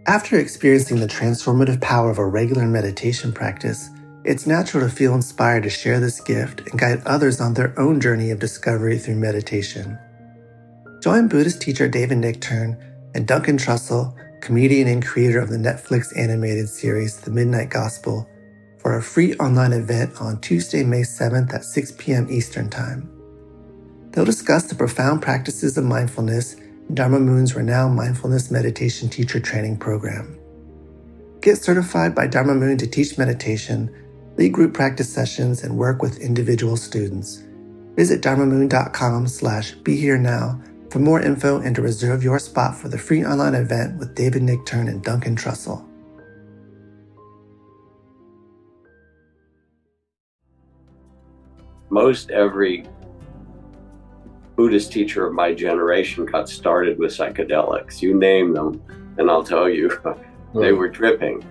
After experiencing the transformative power of a regular meditation practice, it's natural to feel inspired to share this gift and guide others on their own journey of discovery through meditation. Join Buddhist teacher David Nichtern and Duncan Trussell, comedian and creator of the Netflix animated series The Midnight Gospel, for a free online event on Tuesday, May 7th at 6 p.m. Eastern Time. They'll discuss the profound practices of mindfulness in Dharma Moon's renowned mindfulness meditation teacher training program. Get certified by Dharma Moon to teach meditation, lead group practice sessions, and work with individual students. Visit dharmamoon.com/BeHereNow for more info and to reserve your spot for the free online event with David Nichtern and Duncan Trussell. Most every Buddhist teacher of my generation got started with psychedelics. You name them, and I'll tell you, they were dripping.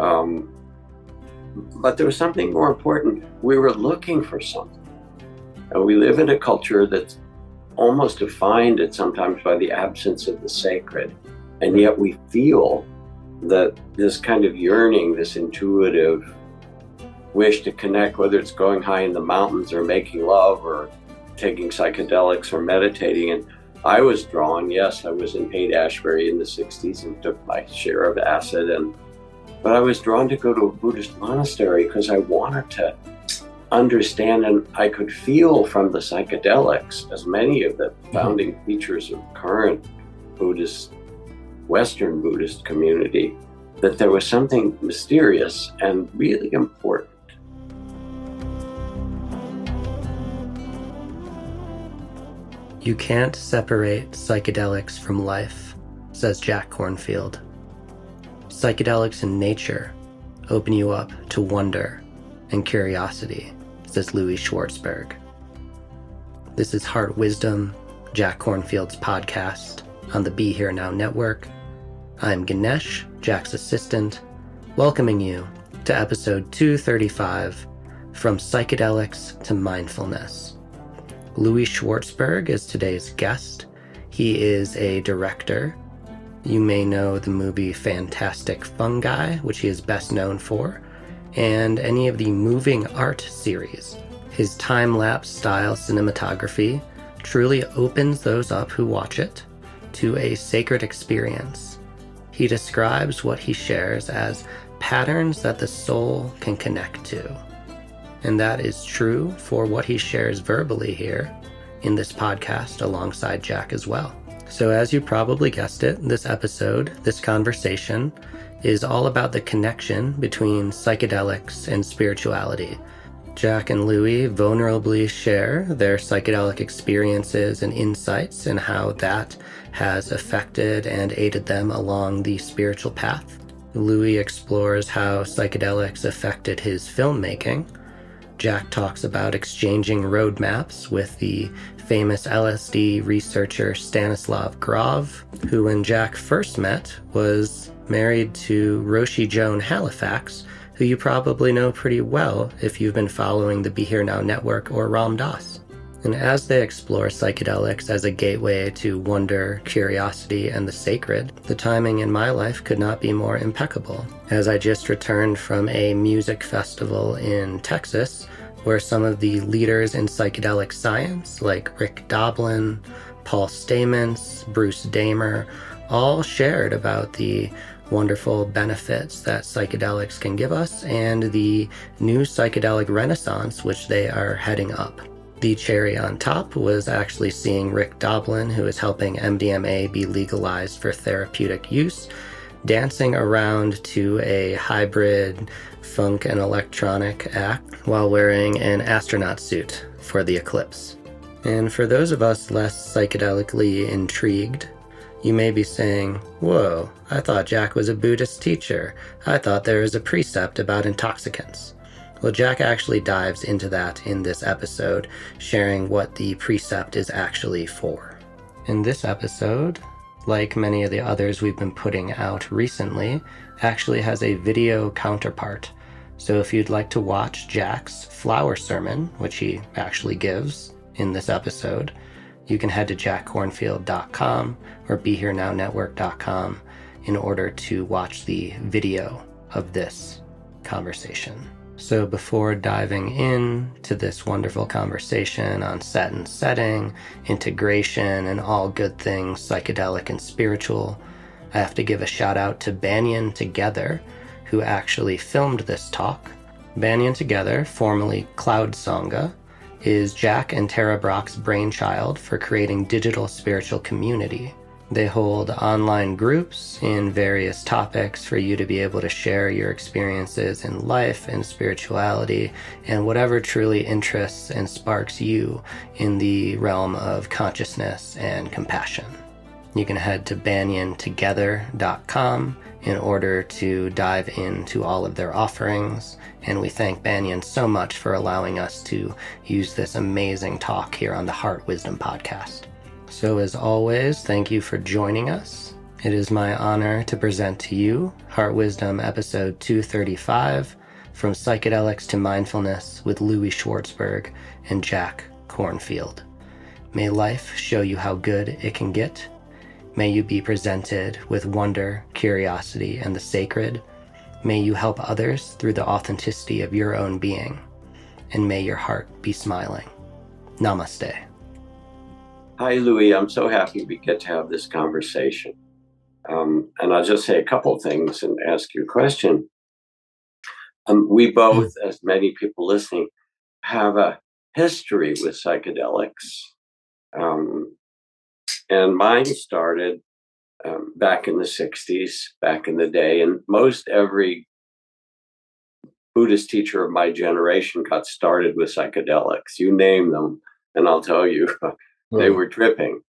But there was something more important. We were looking for something. And we live in a culture that's almost defined at sometimes by the absence of the sacred. And yet we feel that this kind of yearning, this intuitive wish to connect, whether it's going high in the mountains or making love or taking psychedelics or meditating. And I was drawn, yes, I was in Haight-Ashbury in the 60s and took my share of acid. But I was drawn to go to a Buddhist monastery because I wanted to understand, and I could feel from the psychedelics, as many of the founding features of current Buddhist, Western Buddhist community, that there was something mysterious and really important. You can't separate psychedelics from life, says Jack Kornfield. Psychedelics in nature open you up to wonder and curiosity, says Louis Schwartzberg. This is Heart Wisdom, Jack Kornfield's podcast on the Be Here Now network. I'm Ganesh, Jack's assistant, welcoming you to episode 235, From Psychedelics to Mindfulness. Louis Schwartzberg is today's guest. He is a director. You may know the movie Fantastic Fungi, which he is best known for, and any of the moving art series. His time-lapse style cinematography truly opens those up who watch it to a sacred experience. He describes what he shares as patterns that the soul can connect to. And that is true for what he shares verbally here in this podcast alongside Jack as well. So as you probably guessed it, this episode, this conversation, is all about the connection between psychedelics and spirituality. Jack and Louis vulnerably share their psychedelic experiences and insights and how that has affected and aided them along the spiritual path. Louis explores how psychedelics affected his filmmaking. Jack talks about exchanging roadmaps with the famous LSD researcher Stanislav Grof, who when Jack first met was married to Roshi Joan Halifax, who you probably know pretty well if you've been following the Be Here Now network or Ram Dass. And as they explore psychedelics as a gateway to wonder, curiosity, and the sacred, the timing in my life could not be more impeccable, as I just returned from a music festival in Texas, where some of the leaders in psychedelic science, like Rick Doblin, Paul Stamets, Bruce Damer, all shared about the wonderful benefits that psychedelics can give us and the new psychedelic renaissance which they are heading up. The cherry on top was actually seeing Rick Doblin, who is helping MDMA be legalized for therapeutic use, dancing around to a hybrid funk and electronic act while wearing an astronaut suit for the eclipse. And for those of us less psychedelically intrigued, you may be saying, "Whoa, I thought Jack was a Buddhist teacher. I thought there was a precept about intoxicants." Well, Jack actually dives into that in this episode, sharing what the precept is actually for. In this episode, like many of the others we've been putting out recently, actually has a video counterpart. So if you'd like to watch Jack's flower sermon, which he actually gives in this episode, you can head to jackkornfield.com or BeHereNowNetwork.com in order to watch the video of this conversation. So before diving into this wonderful conversation on set and setting, integration, and all good things psychedelic and spiritual, I have to give a shout out to Banyan Together, who actually filmed this talk. Banyan Together, formerly Cloud Sangha, is Jack and Tara Brock's brainchild for creating digital spiritual community. They hold online groups in various topics for you to be able to share your experiences in life and spirituality and whatever truly interests and sparks you in the realm of consciousness and compassion. You can head to banyantogether.com in order to dive into all of their offerings, and we thank Banyan so much for allowing us to use this amazing talk here on the Heart Wisdom Podcast. So as always, thank you for joining us. It is my honor to present to you Heart Wisdom episode 235, From Psychedelics to Mindfulness with Louis Schwartzberg and Jack Kornfield. May life show you how good it can get. May you be presented with wonder, curiosity, and the sacred. May you help others through the authenticity of your own being. And may your heart be smiling. Namaste. Hi, Louis. I'm so happy we get to have this conversation. And I'll just say a couple of things and ask you a question. We both, as many people listening, have a history with psychedelics. And mine started back in the 60s, back in the day. And most every Buddhist teacher of my generation got started with psychedelics. You name them, and I'll tell you, they were tripping.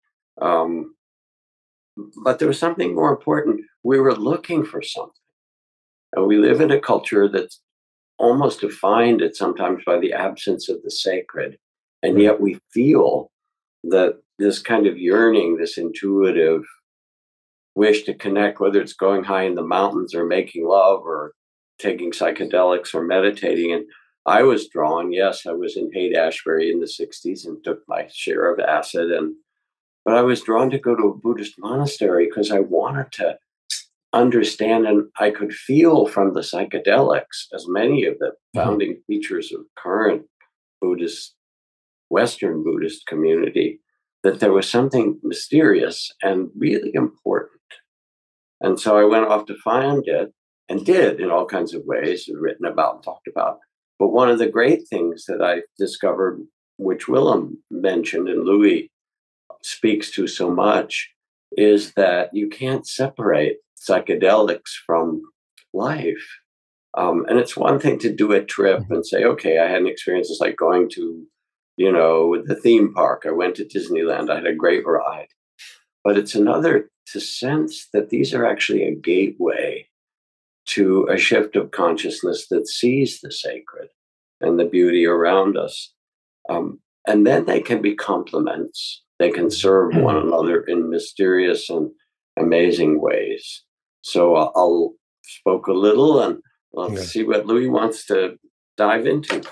But there was something more important. We were looking for something. And we live in a culture that's almost defined it sometimes by the absence of the sacred. And yet we feel that this kind of yearning, this intuitive wish to connect, whether it's going high in the mountains or making love or taking psychedelics or meditating. And I was drawn, yes, I was in Haight-Ashbury in the 60s and took my share of acid. But I was drawn to go to a Buddhist monastery because I wanted to understand, and I could feel from the psychedelics, as many of the founding features of current Buddhist, Western Buddhist community, that there was something mysterious and really important. And so I went off to find it and did in all kinds of ways, written about and talked about. But one of the great things that I discovered, which Willem mentioned and Louis speaks to so much, is that you can't separate psychedelics from life. And it's one thing to do a trip and say, okay, I had an experience. It's like going to, the theme park. I went to Disneyland. I had a great ride. But it's another to sense that these are actually a gateway to a shift of consciousness that sees the sacred and the beauty around us. And then they can be complements. They can serve one another in mysterious and amazing ways. So I'll spoke a little and let's see what Louis wants to dive into.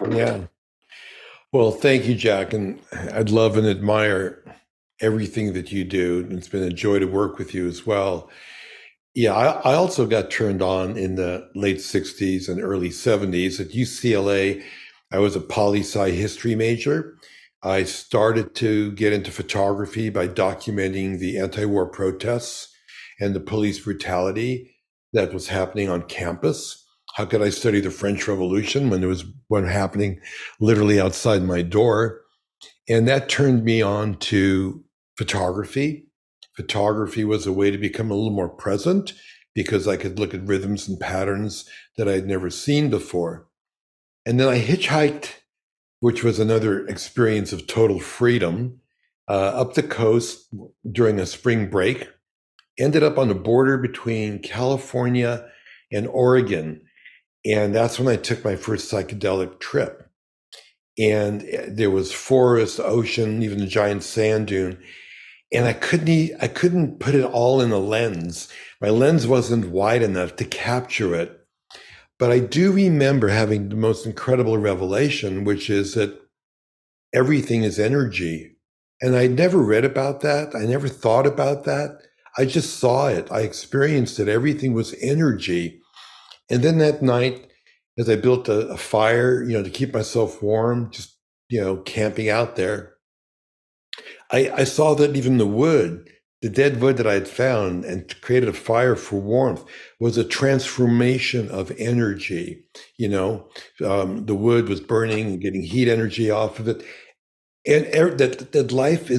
Well, thank you, Jack. And I'd love and admire everything that you do. It's been a joy to work with you as well. Yeah, I also got turned on in the late 60s and early 70s. At UCLA, I was a poli-sci history major. I started to get into photography by documenting the anti-war protests and the police brutality that was happening on campus. How could I study the French Revolution when there was one happening literally outside my door? And that turned me on to photography. Photography was a way to become a little more present because I could look at rhythms and patterns that I had never seen before. And then I hitchhiked, which was another experience of total freedom, up the coast during a spring break. Ended up on the border between California and Oregon. And that's when I took my first psychedelic trip. And there was forest, ocean, even a giant sand dune. And I couldn't put it all in a lens. My lens wasn't wide enough to capture it. But I do remember having the most incredible revelation, which is that everything is energy. And I never read about that. I never thought about that. I just saw it. I experienced it. Everything was energy. And then that night, as I built a fire, to keep myself warm, just, camping out there, I saw that even the dead wood that I had found and created a fire for warmth, was a transformation of energy. The wood was burning and getting heat energy off of it. And that life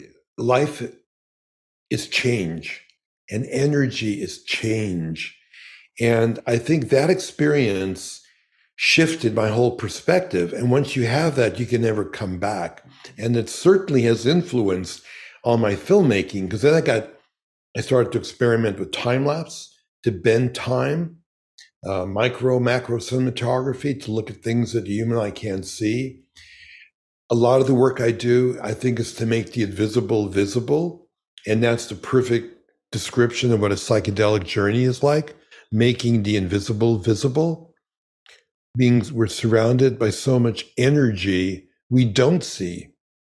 is change, and energy is change. And I think that experience shifted my whole perspective. And once you have that, you can never come back. And it certainly has influenced on my filmmaking, because then I started to experiment with time lapse to bend time, macro cinematography to look at things that the human eye can't see. A lot of the work I do, I think, is to make the invisible visible. And that's the perfect description of what a psychedelic journey is like, making the invisible visible. We're surrounded by so much energy we don't see,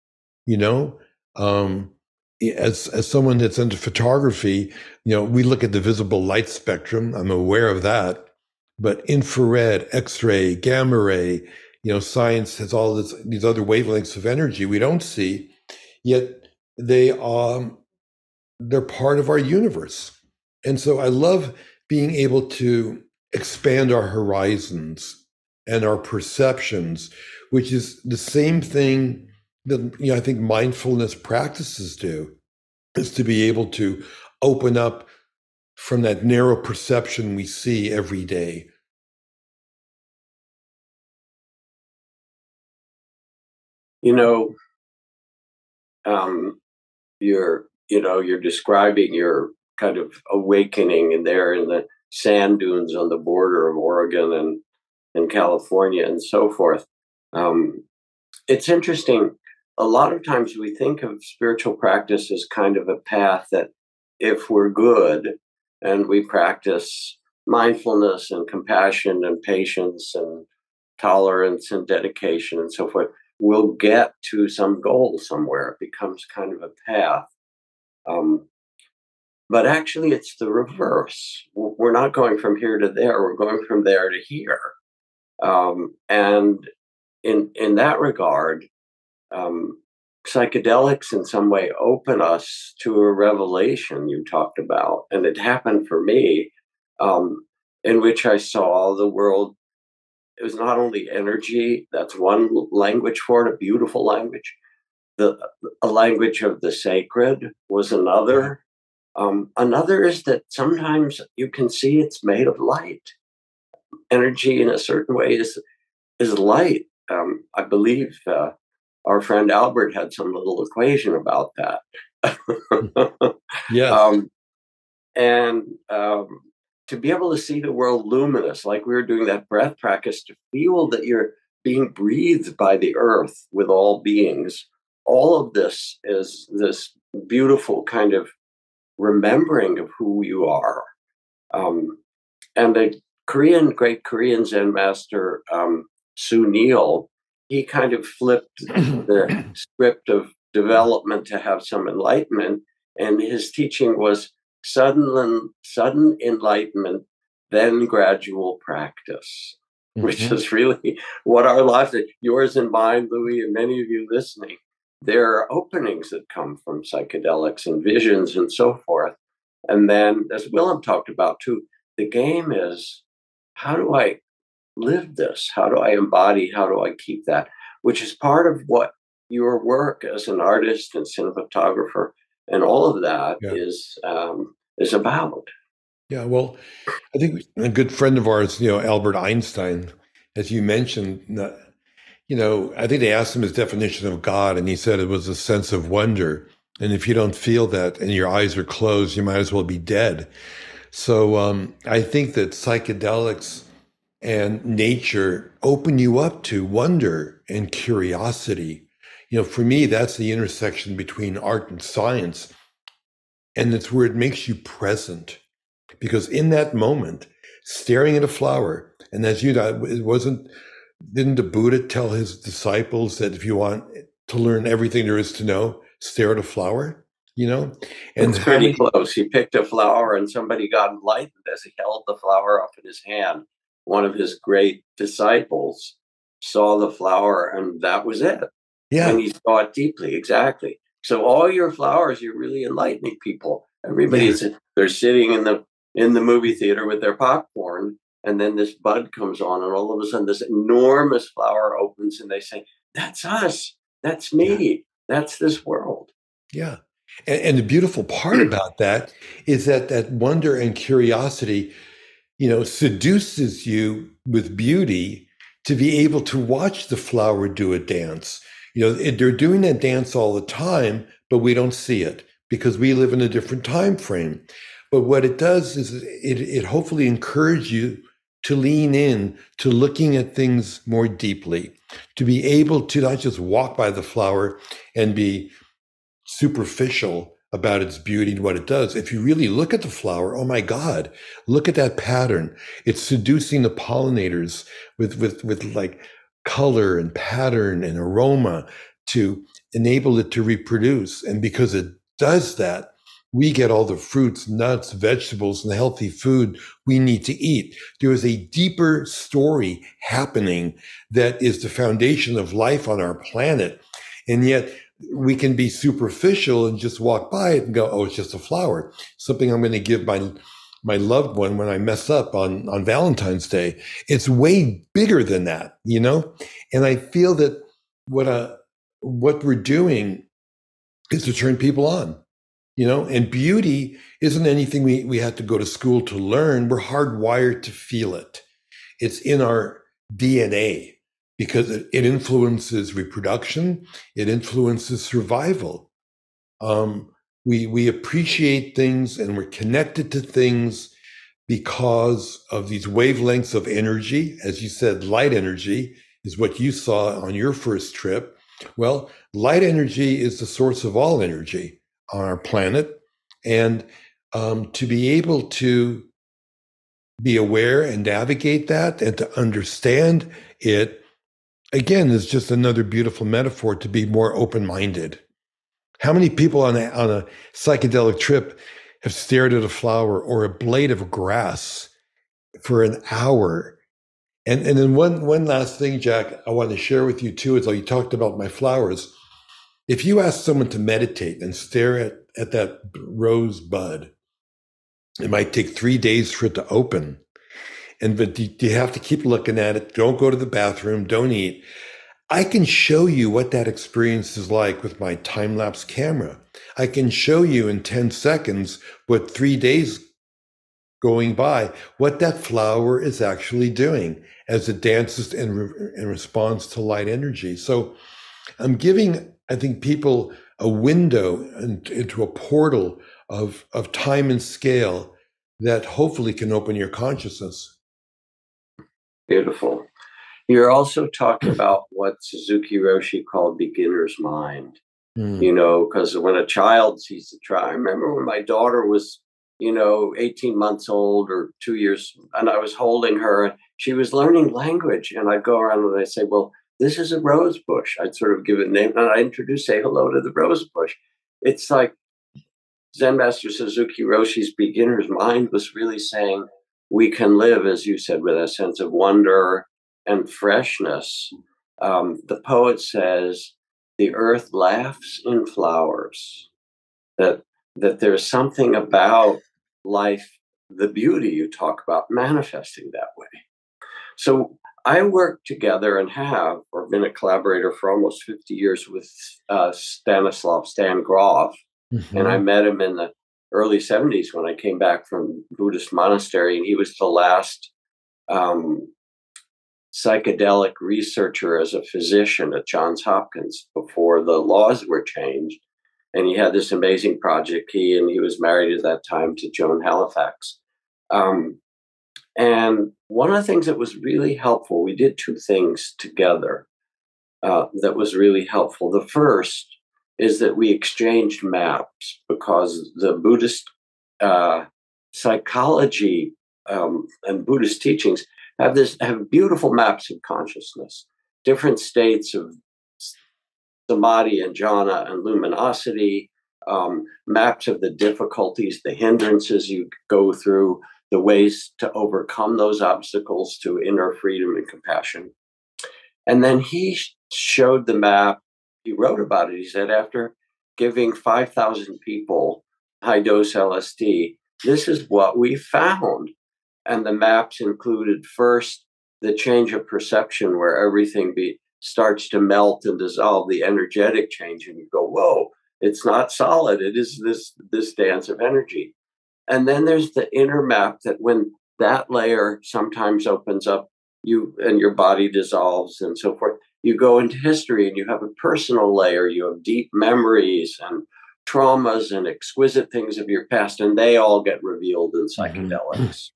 as someone that's into photography, we look at the visible light spectrum. I'm aware of that, but infrared, X-ray, gamma ray, science has all these other wavelengths of energy we don't see, yet they're part of our universe. And so I love being able to expand our horizons and our perceptions, which is the same thing that I think mindfulness practices do, is to be able to open up from that narrow perception we see every day. You're describing your kind of awakening in the sand dunes on the border of Oregon and California and so forth. It's interesting. A lot of times we think of spiritual practice as kind of a path that, if we're good and we practice mindfulness and compassion and patience and tolerance and dedication and so forth, we'll get to some goal somewhere. It becomes kind of a path. But actually, it's the reverse. We're not going from here to there. We're going from there to here. And in that regard, psychedelics in some way open us to a revelation you talked about. And it happened for me, in which I saw the world. It was not only energy, that's one language for it, a beautiful language. A language of the sacred was another. Another is that sometimes you can see it's made of light. Energy, in a certain way, is light. I believe our friend Albert had some little equation about that. Yeah. To be able to see the world luminous, like we were doing that breath practice, to feel that you're being breathed by the earth with all beings, all of this is this beautiful kind of remembering of who you are. And the great Korean Zen master, Su Neil, he kind of flipped the script of development to have some enlightenment. And his teaching was sudden enlightenment, then gradual practice, which is really what our lives are. Yours and mine, Louis, and many of you listening. There are openings that come from psychedelics and visions and so forth. And then, as Willem talked about too, the game is, how do I live this? How do I embody? How do I keep that? Which is part of what your work as an artist and cinematographer and all of that is about. Yeah, well, I think a good friend of ours, Albert Einstein, as you mentioned, I think they asked him his definition of God, and he said it was a sense of wonder. And if you don't feel that and your eyes are closed, you might as well be dead. So I think that psychedelics and nature open you up to wonder and curiosity. For me, that's the intersection between art and science. And it's where it makes you present. Because in that moment, staring at a flower, and as you know, didn't the Buddha tell his disciples that if you want to learn everything there is to know, stare at a flower? you know? And It's pretty close. He picked a flower and somebody got enlightened as he held the flower up in his hand. One of his great disciples saw the flower and that was it. Yeah. And he saw it deeply. Exactly. So all your flowers, you're really enlightening people. Everybody's they're sitting in the movie theater with their popcorn, and then this bud comes on, and all of a sudden this enormous flower opens, and they say, "That's us. That's me. That's this world." Yeah. And the beautiful part about that is that wonder and curiosity, seduces you with beauty to be able to watch the flower do a dance. They're doing that dance all the time, but we don't see it because we live in a different time frame. But what it does is it hopefully encourages you to lean in to looking at things more deeply, to be able to not just walk by the flower and be superficial about its beauty and what it does. If you really look at the flower, oh my God, look at that pattern. It's seducing the pollinators with like color and pattern and aroma to enable it to reproduce. And because it does that, we get all the fruits, nuts, vegetables, and the healthy food we need to eat. There is a deeper story happening that is the foundation of life on our planet. And yet we can be superficial and just walk by it and go, oh, it's just a flower, something I'm going to give my loved one when I mess up on Valentine's Day. It's way bigger than that, And I feel that what we're doing is to turn people on, and beauty isn't anything we have to go to school to learn. We're hardwired to feel it. It's in our DNA because it influences reproduction. It influences survival. We appreciate things and we're connected to things because of these wavelengths of energy. As you said, light energy is what you saw on your first trip. Well, light energy is the source of all energy on our planet. And to be able to be aware and navigate that and to understand it, again, is just another beautiful metaphor to be more open-minded. How many people on a psychedelic trip have stared at a flower or a blade of grass for an hour? And then one last thing, Jack, I want to share with you too, is like you talked about my flowers. If you ask someone to meditate and stare at that rose bud, it might take 3 days for it to open. But you have to keep looking at it. Don't go to the bathroom. Don't eat. I can show you what that experience is like with my time-lapse camera. I can show you in 10 seconds what 3 days going by, what that flower is actually doing as it dances in response to light energy. So I'm giving, I think, people a window into a portal of time and scale that hopefully can open your consciousness. Beautiful. You're also talking about what Suzuki Roshi called beginner's mind, because when a child sees the trial, I remember when my daughter was, 18 months old or 2 years, and I was holding her, and she was learning language. And I'd go around and I'd say, well, this is a rose bush. I'd sort of give it a name and I'd say hello to the rose bush. It's like Zen Master Suzuki Roshi's beginner's mind was really saying we can live, as you said, with a sense of wonder and freshness. The poet says, the earth laughs in flowers, that there's something about life, the beauty you talk about, manifesting that way. So I work together and have, or been a collaborator for almost 50 years with Stanislav Stan Grof. Mm-hmm. And I met him in the early 70s when I came back from Buddhist monastery, and he was the last psychedelic researcher as a physician at Johns Hopkins before the laws were changed. And he had this amazing project. He was married at that time to Joan Halifax. And one of the things that was really helpful, we did two things together that was really helpful. The first is that we exchanged maps, because the Buddhist psychology and Buddhist teachings have beautiful maps of consciousness, different states of samadhi and jhana and luminosity, maps of the difficulties, the hindrances you go through, the ways to overcome those obstacles to inner freedom and compassion. And then he showed the map. He wrote about it. He said, after giving 5,000 people high dose LSD, this is what we found. And the maps included first the change of perception, where everything starts to melt and dissolve, the energetic change, and you go, whoa, it's not solid. It is this dance of energy. And then there's the inner map, that when that layer sometimes opens up, you and your body dissolves and so forth, you go into history and you have a personal layer. You have deep memories and traumas and exquisite things of your past, and they all get revealed in psychedelics.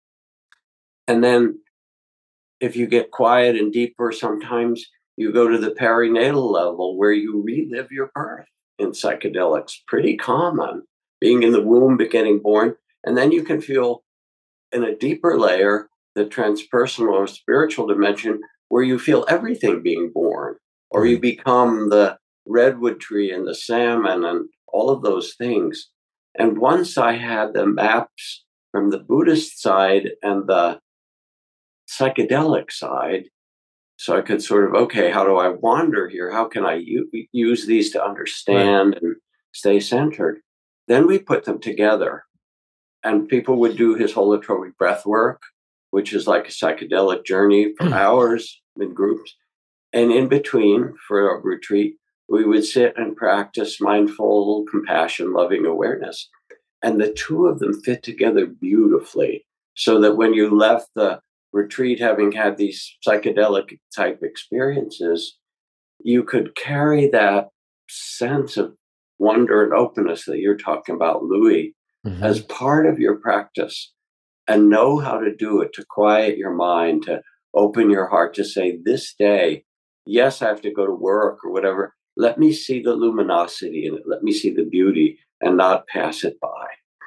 And then if you get quiet and deeper, sometimes you go to the perinatal level, where you relive your birth in psychedelics. Pretty common, being in the womb, but getting born. And then you can feel in a deeper layer, the transpersonal or spiritual dimension, where you feel everything being born, or you become the redwood tree and the salmon and all of those things. And once I had the maps from the Buddhist side and the psychedelic side, so I could sort of, okay, how do I wander here? How can I use these to understand and stay centered? Then we put them together, and people would do his holotropic breath work, which is like a psychedelic journey for hours in groups. And in between, for a retreat, we would sit and practice mindful compassion, loving awareness. And the two of them fit together beautifully, so that when you left the retreat, having had these psychedelic type experiences, you could carry that sense of wonder and openness that you're talking about, Louis, as part of your practice, and know how to do it, to quiet your mind, to open your heart, to say, this day, yes, I have to go to work or whatever. Let me see the luminosity in it. Let me see the beauty and not pass it by.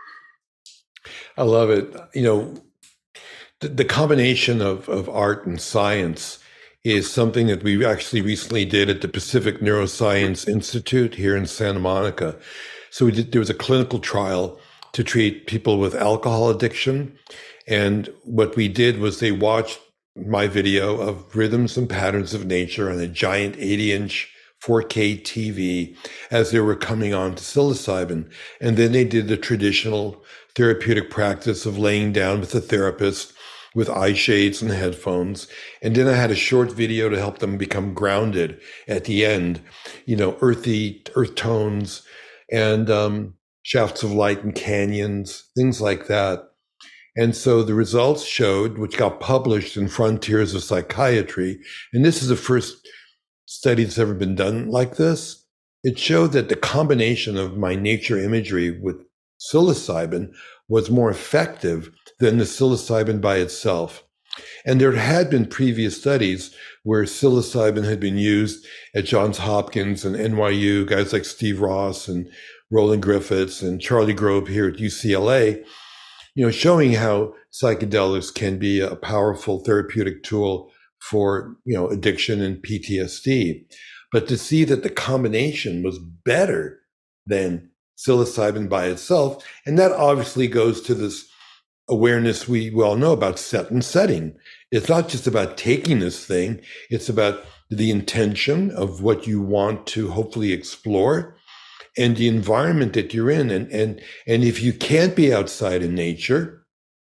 I love it. You know, the combination of art and science is something that we actually recently did at the Pacific Neuroscience Institute here in Santa Monica. So there was a clinical trial to treat people with alcohol addiction. And what we did was they watched my video of rhythms and patterns of nature on a giant 80-inch 4K TV as they were coming on to psilocybin. And then they did the traditional therapeutic practice of laying down with a therapist with eye shades and headphones. And then I had a short video to help them become grounded at the end, you know, earth tones and shafts of light and canyons, things like that. And so the results showed, which got published in Frontiers of Psychiatry, and this is the first study that's ever been done like this. It showed that the combination of my nature imagery with psilocybin was more effective than the psilocybin by itself. And there had been previous studies where psilocybin had been used at Johns Hopkins and NYU, guys like Steve Ross and Roland Griffiths and Charlie Grob here at UCLA, you know, showing how psychedelics can be a powerful therapeutic tool for, you know, addiction and PTSD. But to see that the combination was better than psilocybin by itself, and that obviously goes to this awareness we well know about set and setting. It's not just about taking this thing, it's about the intention of what you want to hopefully explore and the environment that you're in. And if you can't be outside in nature,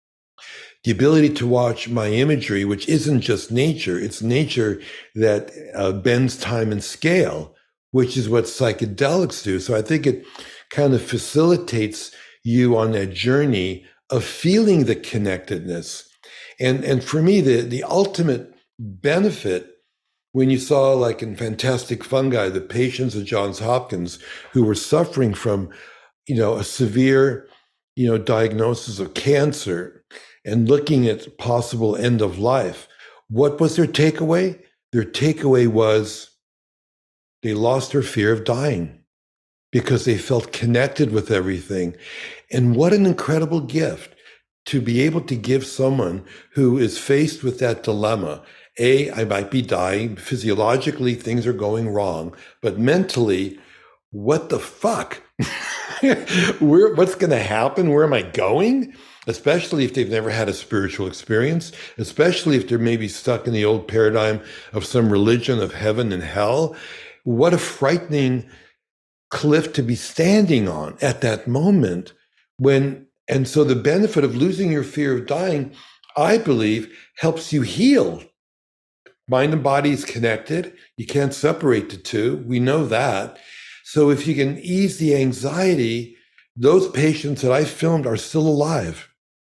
the ability to watch my imagery, which isn't just nature, it's nature that bends time and scale, which is what psychedelics do. So I think it kind of facilitates you on that journey of feeling the connectedness. And for me, the ultimate benefit, when you saw, like in Fantastic Fungi, the patients at Johns Hopkins who were suffering from, you know, a severe, you know, diagnosis of cancer and looking at possible end of life, what was their takeaway? Their takeaway was they lost their fear of dying because they felt connected with everything. And what an incredible gift to be able to give someone who is faced with that dilemma. I might be dying. Physiologically, things are going wrong. But mentally, what the fuck? What's going to happen? Where am I going? Especially if they've never had a spiritual experience, especially if they're maybe stuck in the old paradigm of some religion of heaven and hell. What a frightening cliff to be standing on at that moment and so the benefit of losing your fear of dying, I believe, helps you heal. Mind and body is connected. You can't separate the two. We know that. So if you can ease the anxiety, those patients that I filmed are still alive.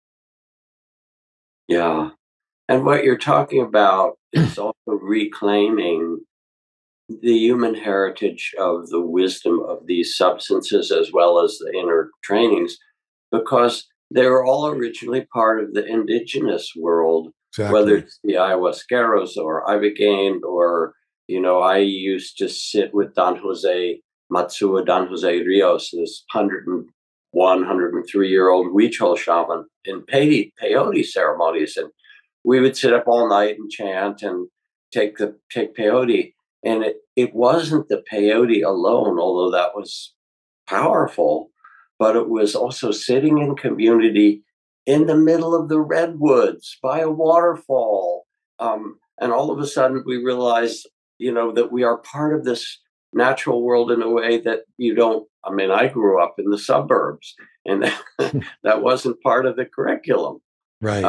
Yeah. And what you're talking about is also reclaiming the human heritage of the wisdom of these substances as well as the inner trainings, because they were all originally part of the indigenous world, exactly. Whether it's the ayahuasqueros or ibogaine or, I used to sit with Don Jose Matsua, Don Jose Rios, this 101, 103-year-old Huichol shaman in peyote ceremonies. And we would sit up all night and chant and take peyote. And it wasn't the peyote alone, although that was powerful, but it was also sitting in community in the middle of the redwoods by a waterfall. And all of a sudden we realized, that we are part of this natural world in a way that I grew up in the suburbs and that wasn't part of the curriculum. Right.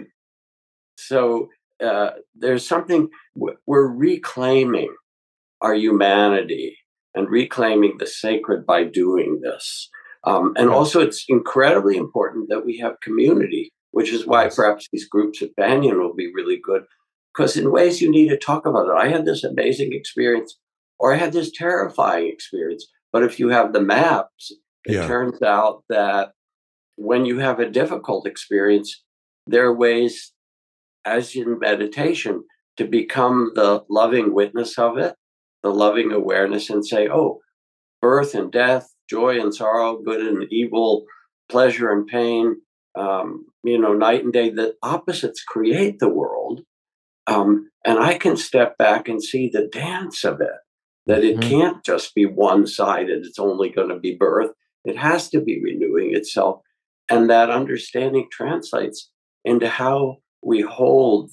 So there's something, we're reclaiming our humanity and reclaiming the sacred by doing this. And also it's incredibly important that we have community, which is why perhaps these groups at Banyan will be really good, because in ways you need to talk about it. I had this amazing experience, or I had this terrifying experience. But if you have the maps, it turns out that when you have a difficult experience, there are ways, as in meditation, to become the loving witness of it, the loving awareness, and say, oh, birth and death, joy and sorrow, good and evil, pleasure and pain, night and day, the opposites create the world. And I can step back and see the dance of it, that it can't just be one-sided. It's only going to be birth. It has to be renewing itself. And that understanding translates into how we hold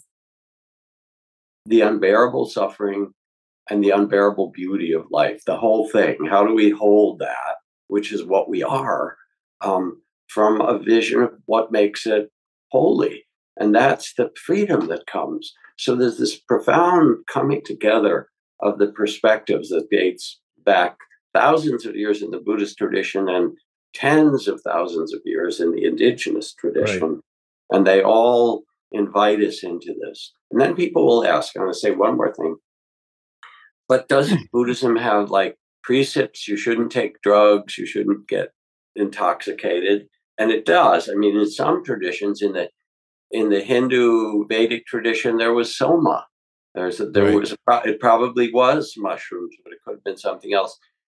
the unbearable suffering and the unbearable beauty of life, the whole thing. How do we hold that, which is what we are, from a vision of what makes it holy? And that's the freedom that comes. So there's this profound coming together of the perspectives that dates back thousands of years in the Buddhist tradition and tens of thousands of years in the indigenous tradition. Right. And they all invite us into this. And then people will ask, I'm going to say one more thing, but doesn't Buddhism have like precepts? You shouldn't take drugs, you shouldn't get intoxicated. And it does. I mean, in some traditions, in the Hindu Vedic tradition, there was soma. It probably was mushrooms, but it could have been something else.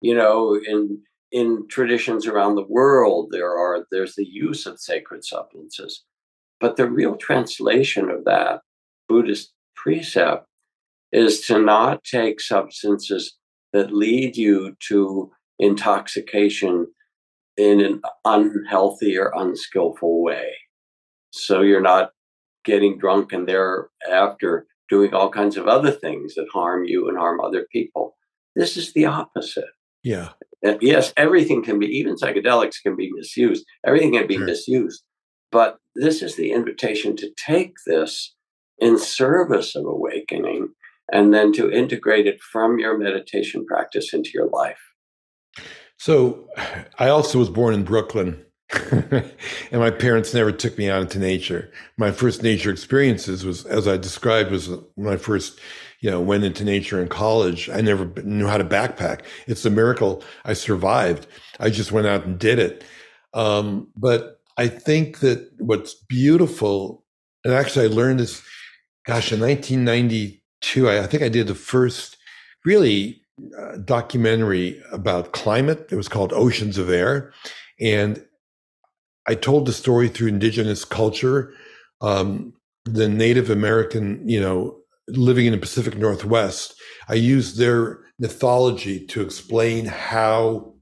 In traditions around the world, there's the use of sacred substances. But the real translation of that Buddhist precept is to not take substances that lead you to intoxication in an unhealthy or unskillful way. So you're not getting drunk and thereafter doing all kinds of other things that harm you and harm other people. This is the opposite. Yeah. And yes, everything can be, even psychedelics can be misused. Everything can be misused. But this is the invitation to take this in service of awakening and then to integrate it from your meditation practice into your life. So I also was born in Brooklyn. And my parents never took me out into nature. My first nature experiences was, as I described, was when I first, went into nature in college. I never knew how to backpack. It's a miracle I survived. I just went out and did it. But I think that what's beautiful, and actually I learned this, in 1992, I think I did the first really documentary about climate. It was called Oceans of Air. And I told the story through indigenous culture, the Native American, living in the Pacific Northwest. I used their mythology to explain how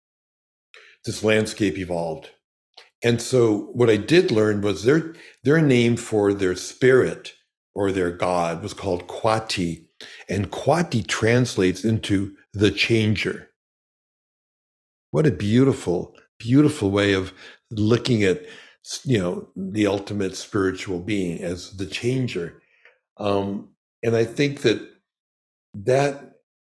this landscape evolved. And so what I did learn was their name for their spirit or their god was called Kwati. And Kwati translates into the changer. What a beautiful, beautiful way of looking at, the ultimate spiritual being as the changer. And I think that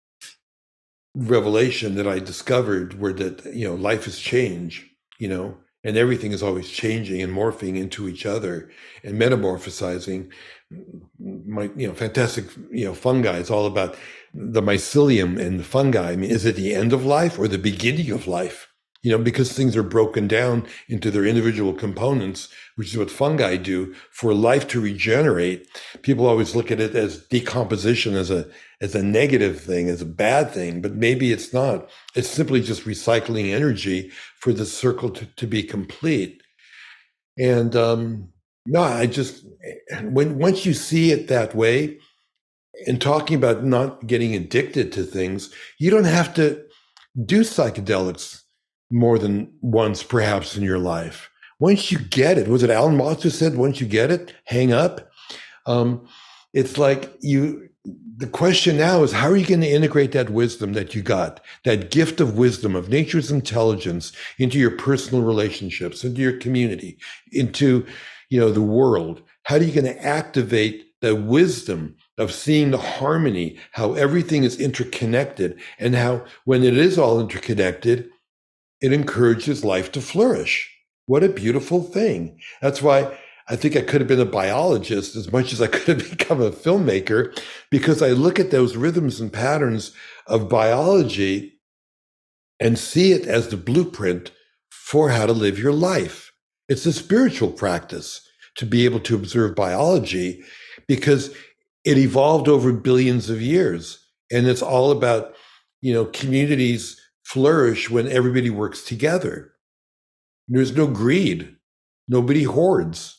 revelation that I discovered where that, life is change, and everything is always changing and morphing into each other and metamorphosizing. My, fantastic, fungi. It's all about the mycelium and the fungi. I mean, is it the end of life or the beginning of life? Because things are broken down into their individual components, which is what fungi do. For life to regenerate, people always look at it as decomposition, as a negative thing, as a bad thing, but maybe it's not. It's simply just recycling energy for the circle to be complete. And no, once you see it that way, and talking about not getting addicted to things, you don't have to do psychedelics more than once, perhaps, in your life. Once you get it, was it Alan Watts who said, once you get it, hang up? It's like the question now is, how are you going to integrate that wisdom that you got, that gift of wisdom, of nature's intelligence, into your personal relationships, into your community, into, the world? How are you going to activate the wisdom of seeing the harmony, how everything is interconnected, and how when it is all interconnected, it encourages life to flourish. What a beautiful thing. That's why I think I could have been a biologist as much as I could have become a filmmaker, because I look at those rhythms and patterns of biology and see it as the blueprint for how to live your life. It's a spiritual practice to be able to observe biology because it evolved over billions of years. And it's all about, communities flourish when everybody works together. There's no greed. Nobody hoards.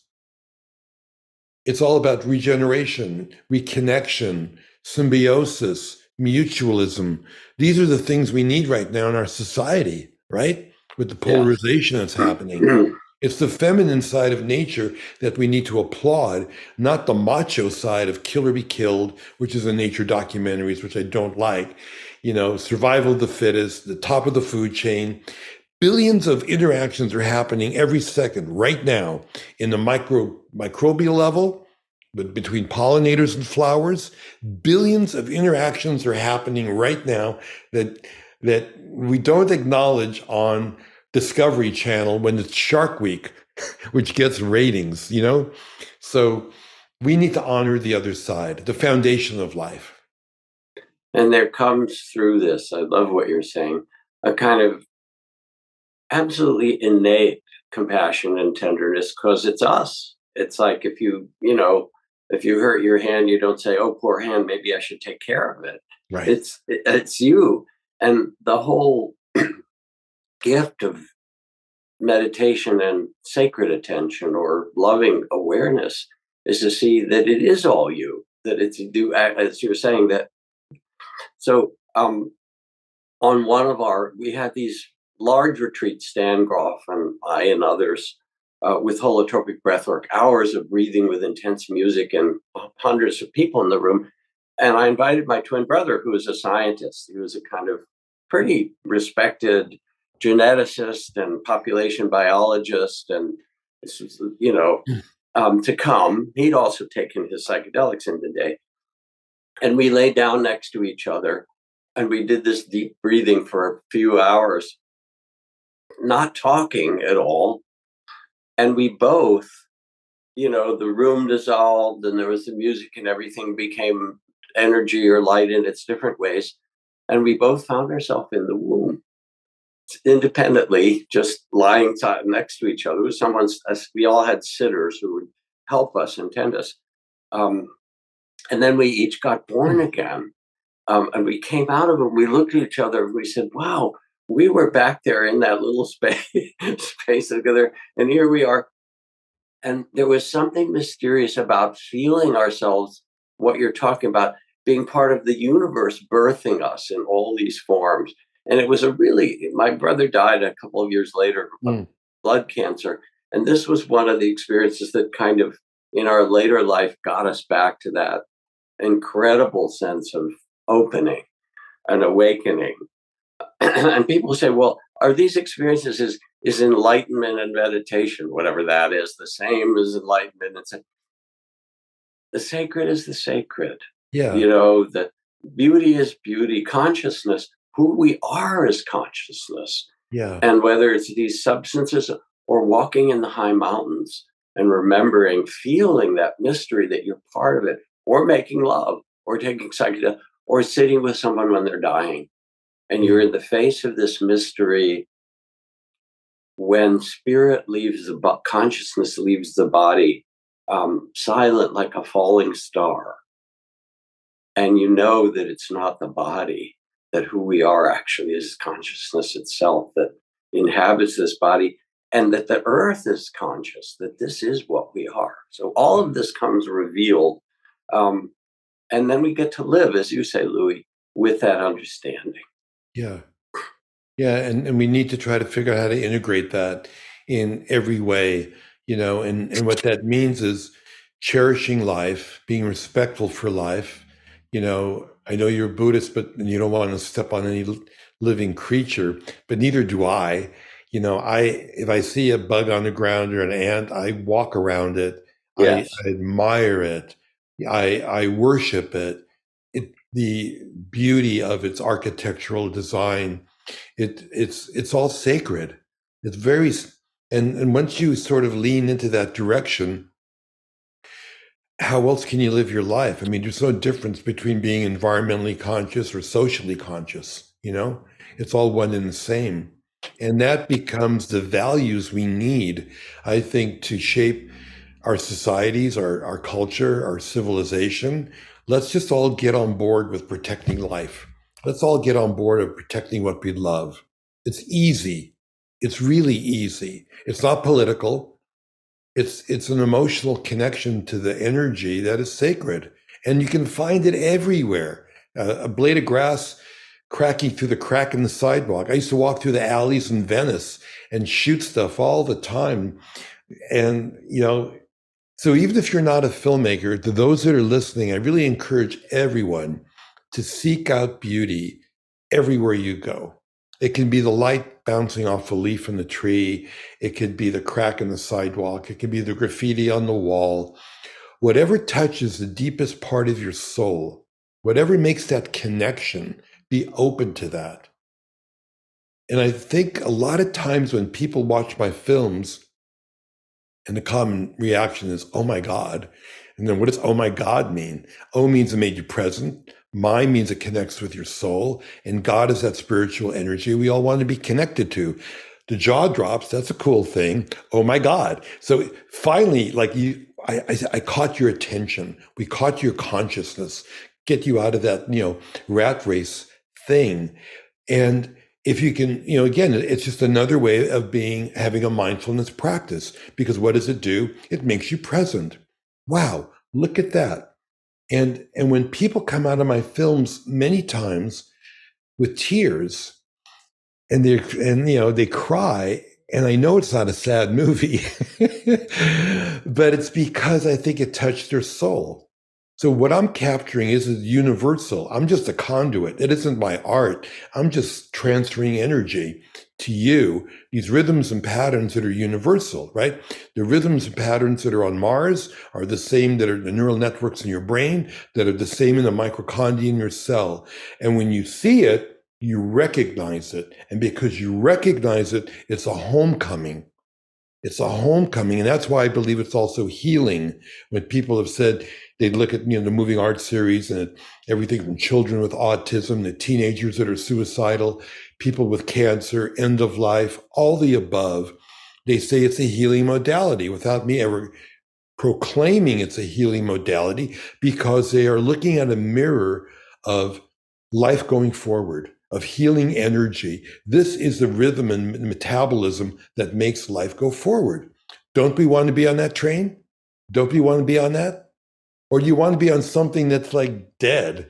It's all about regeneration, reconnection, symbiosis, mutualism. These are the things we need right now in our society, right? With the polarization that's happening. It's the feminine side of nature that we need to applaud, not the macho side of kill or be killed, which is in nature documentaries, which I don't like. Survival of the fittest, the top of the food chain. Billions of interactions are happening every second right now in the microbial level, but between pollinators and flowers. Billions of interactions are happening right now that we don't acknowledge on Discovery Channel when it's Shark Week, which gets ratings, So we need to honor the other side, the foundation of life. And there comes through this, I love what you're saying, a kind of absolutely innate compassion and tenderness, because it's us. It's like if you hurt your hand, you don't say, "Oh, poor hand, maybe I should take care of it." Right. It's you. And the whole gift of meditation and sacred attention or loving awareness is to see that it is all you, that it's you, as you're saying that. So on one of we had these large retreats, Stan Groff and I and others, with holotropic breathwork, hours of breathing with intense music and hundreds of people in the room. And I invited my twin brother, who is a scientist. He was a kind of pretty respected geneticist and population biologist, and this was, to come. He'd also taken his psychedelics in the day. And we lay down next to each other and we did this deep breathing for a few hours, not talking at all. And we both, the room dissolved and there was the music and everything became energy or light in its different ways. And we both found ourselves in the womb independently, just lying next to each other. It was we all had sitters who would help us and tend us. And then we each got born again. And we came out of it. We looked at each other and we said, wow, we were back there in that little space together. And here we are. And there was something mysterious about feeling ourselves, what you're talking about, being part of the universe, birthing us in all these forms. And it was my brother died a couple of years later of blood cancer. And this was one of the experiences that kind of in our later life got us back to that incredible sense of opening and awakening. And people say, well, are these experiences, is enlightenment and meditation, whatever that is, the same as enlightenment? It's the sacred is the sacred. Yeah. The beauty is beauty. Consciousness, who we are is consciousness. Yeah. And whether it's these substances or walking in the high mountains and remembering, feeling that mystery that you're part of it, or making love, or taking psychedelics, or sitting with someone when they're dying. And you're in the face of this mystery. When spirit leaves consciousness leaves the body, silent like a falling star. And you know that it's not the body, that who we are actually is consciousness itself that inhabits this body, and that the earth is conscious, that this is what we are. So all of this comes revealed. And then we get to live, as you say, Louis, with that understanding. Yeah. Yeah. And we need to try to figure out how to integrate that in every way, and what that means is cherishing life, being respectful for life. I know you're a Buddhist, but you don't want to step on any living creature, but neither do I. If I see a bug on the ground or an ant, I walk around it. Yes. I admire it. I worship it. The beauty of its architectural design, it's all sacred. It's very, and once you sort of lean into that direction, how else can you live your life? I mean, there's no difference between being environmentally conscious or socially conscious, it's all one and the same. And that becomes the values we need, I think, to shape our societies, our culture, our civilization. Let's just all get on board with protecting life. Let's all get on board of protecting what we love. It's easy. It's really easy. It's not political. It's an emotional connection to the energy that is sacred. And you can find it everywhere. A blade of grass cracking through the crack in the sidewalk. I used to walk through the alleys in Venice and shoot stuff all the time. And, so even if you're not a filmmaker, to those that are listening, I really encourage everyone to seek out beauty everywhere you go. It can be the light bouncing off a leaf in the tree. It could be the crack in the sidewalk. It could be the graffiti on the wall. Whatever touches the deepest part of your soul, whatever makes that connection, be open to that. And I think a lot of times when people watch my films, and the common reaction is, oh my God. And then what does oh my God mean? Oh means it made you present. My means it connects with your soul. And God is that spiritual energy we all want to be connected to. The jaw drops, that's a cool thing. Oh my God. So finally, I caught your attention. We caught your consciousness, get you out of that, rat race thing. And if you can, again, it's just another way of having a mindfulness practice, because what does it do? It makes you present. Wow, look at that. And when people come out of my films many times with tears and they cry, and I know it's not a sad movie, but it's because I think it touched their soul. So what I'm capturing is universal. I'm just a conduit. It isn't my art. I'm just transferring energy to you, these rhythms and patterns that are universal, right? The rhythms and patterns that are on Mars are the same that are the neural networks in your brain, that are the same in the mitochondria in your cell. And when you see it, you recognize it. And because you recognize it, it's a homecoming. It's a homecoming. And that's why I believe it's also healing. When people have said, they look at the moving art series and everything from children with autism to teenagers that are suicidal, people with cancer, end of life, all the above. They say it's a healing modality without me ever proclaiming it's a healing modality, because they are looking at a mirror of life going forward, of healing energy. This is the rhythm and metabolism that makes life go forward. Don't we want to be on that train? Don't we want to be on that? Or do you want to be on something that's like dead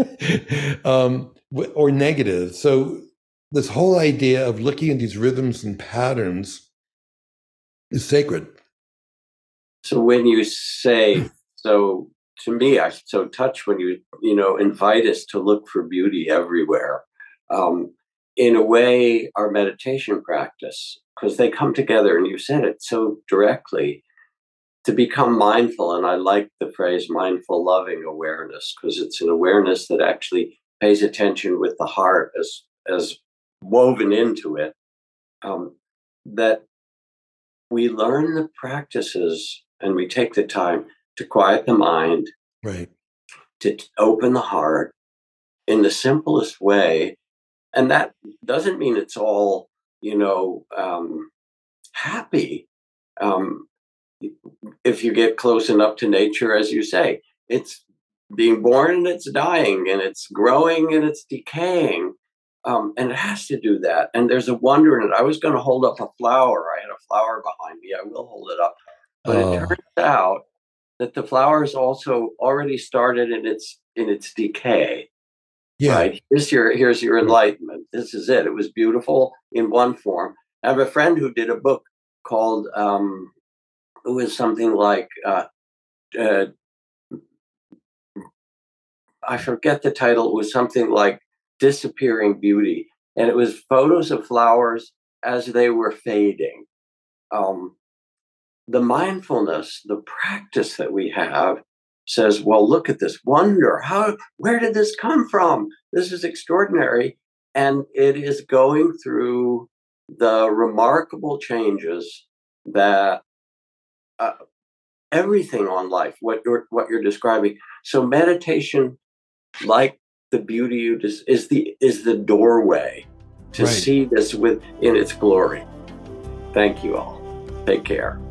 or negative? So this whole idea of looking at these rhythms and patterns is sacred. So when you say, so to me, I so touch when you invite us to look for beauty everywhere. In a way, our meditation practice, because they come together, and you said it so directly, to become mindful. And I like the phrase mindful loving awareness, because it's an awareness that actually pays attention with the heart as woven into it. That we learn the practices and we take the time to quiet the mind, right, to open the heart in the simplest way. And that doesn't mean it's all, happy. If you get close enough to nature, as you say, it's being born and it's dying and it's growing and it's decaying. And it has to do that. And there's a wonder in it. I was going to hold up a flower. I had a flower behind me. I will hold it up. But it turns out that the flower is also already started in its decay. Yeah. Right. Here's your enlightenment. This is it. It was beautiful in one form. I have a friend who did a book called it was something like I forget the title. It was something like Disappearing Beauty, and it was photos of flowers as they were fading. The mindfulness, the practice that we have says, well, look at this wonder. Where did this come from? This is extraordinary. And it is going through the remarkable changes that everything on life, what you're describing. So meditation, like the beauty is the doorway to see this in its glory. Thank you all. Take care.